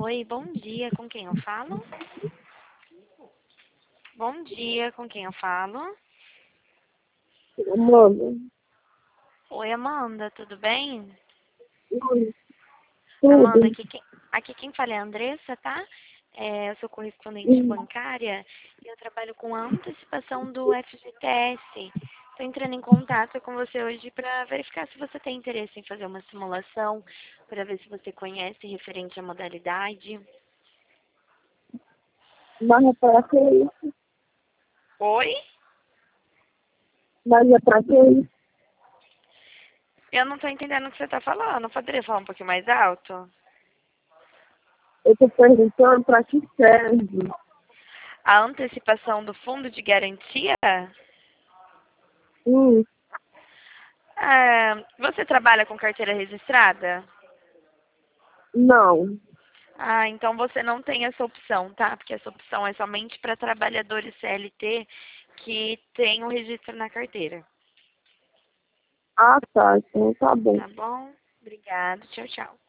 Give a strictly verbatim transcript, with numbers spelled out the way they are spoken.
Oi, bom dia, com quem eu falo? Bom dia, com quem eu falo? Amanda. Oi, Amanda, tudo bem? Oi, Amanda, tudo. aqui quem, aqui quem fala é a Andressa, tá? É, eu sou correspondente Hum, bancária e eu trabalho com a antecipação do F G T S. Estou entrando em contato com você hoje para verificar se você tem interesse em fazer uma simulação, para ver se você conhece referente à modalidade. Mas é pra que isso? Oi? Mas é pra que isso? Eu não estou entendendo o que você está falando. Poderia falar um pouquinho mais alto? Eu tô perguntando pra que serve. A antecipação do fundo de garantia? Hum, Ah, você trabalha com carteira registrada? não. Ah, então você não tem essa opção, tá? Porque essa opção é somente para trabalhadores C L T que têm o registro na carteira. Ah, tá. Então tá bom. Tá bom? Obrigada. Tchau, tchau.